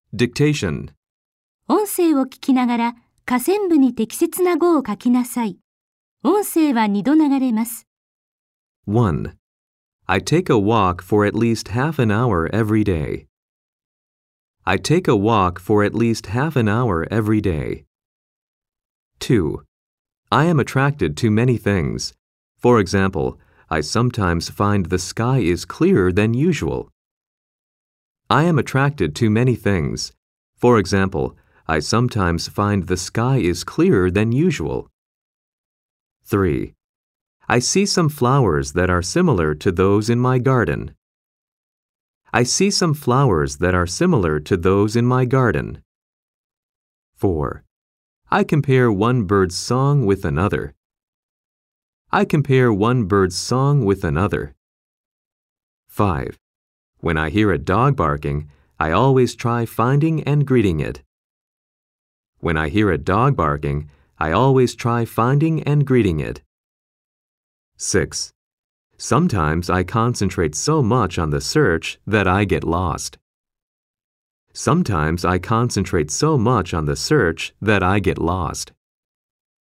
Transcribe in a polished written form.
Dictation. 音声を聞きながら下線部に適切な語を書きなさい。音声は2度流れます。 1. I take a walk for at least half an hour every day. I take a walk for at least half an hour every day. 2. I am attracted to many things. For example, I sometimes find the sky is clearer than usual. I am attracted to many things. For example, I sometimes find the sky is clearer than usual. 3. I see some flowers that are similar to those in my garden. I see some flowers that are similar to those in my garden. 4. I compare one bird's song with another. I compare one bird's song with another. 5. When I hear a dog barking, I always try finding and greeting it. When I hear a dog barking, I always try finding and greeting it. 6. Sometimes I concentrate so much on the search that I get lost. Sometimes I concentrate so much on the search that I get lost.